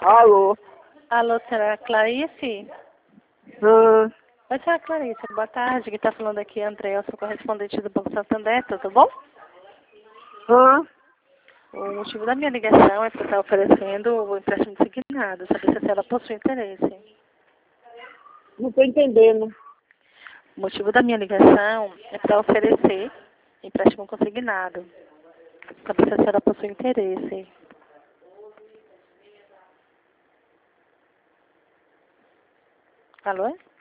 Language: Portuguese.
Alô? Alô, senhora Clarice? Ah, Oi, senhora Clarice, boa tarde. Quem está falando aqui é André, eu sou correspondente do Banco Santander, tudo bom? ah, O motivo da minha ligação é para estar oferecendo o empréstimo designado, saber se ela possui interesse. não tô entendendo. O motivo da minha ligação é para oferecer empréstimo consignado, saber se a senhora possui interesse. Alô?